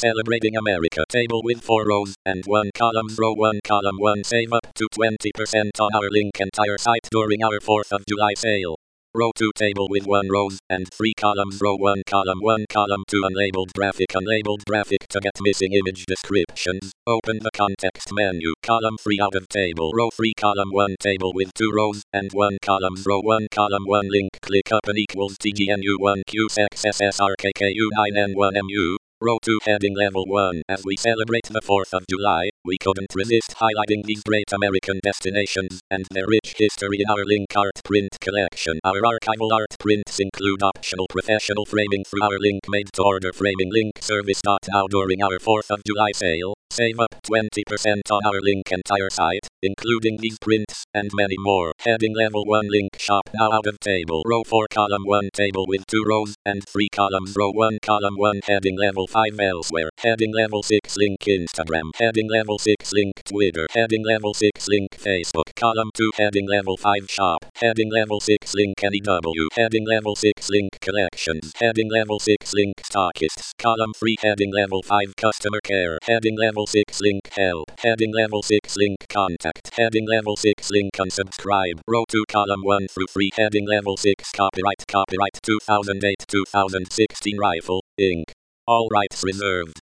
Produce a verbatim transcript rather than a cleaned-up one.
Celebrating America table with four rows and one columns. Row one column one. Save up to twenty percent on our link entire site during our fourth of July sale. Row two table with one rows and three columns. Row one column one column two. Unlabeled graphic. Unlabeled graphic to get missing image descriptions. Open the context menu. Column three out of table. Row three column one table with two rows and one columns. Row one column one link. Click open equals T G N U one Q X S S R K K U nine N one M U. Row two heading level one. As we celebrate the fourth of July, we couldn't resist highlighting these great American destinations and their rich history in our link art print collection. Our archival art prints include optional professional framing through our link made to order framing link service. Now during our fourth of July sale, save up twenty percent on our link entire site, including these prints and many more. Heading level one link shop now out of table. Row four column one table with two rows and three columns. Row one column one heading level five elsewhere. Heading level six link Instagram. Heading level six link Twitter. Heading level six link Facebook. Column two heading level five shop. Heading level six link N E W. Heading level six link collections. Heading level six link stockists. Column three heading level five customer care. Heading level six link help. Heading level six link contact. Heading level six link unsubscribe. Row two column one through three heading level six copyright. Copyright two thousand eight to two thousand sixteen Rifle, Incorporated. All rights reserved.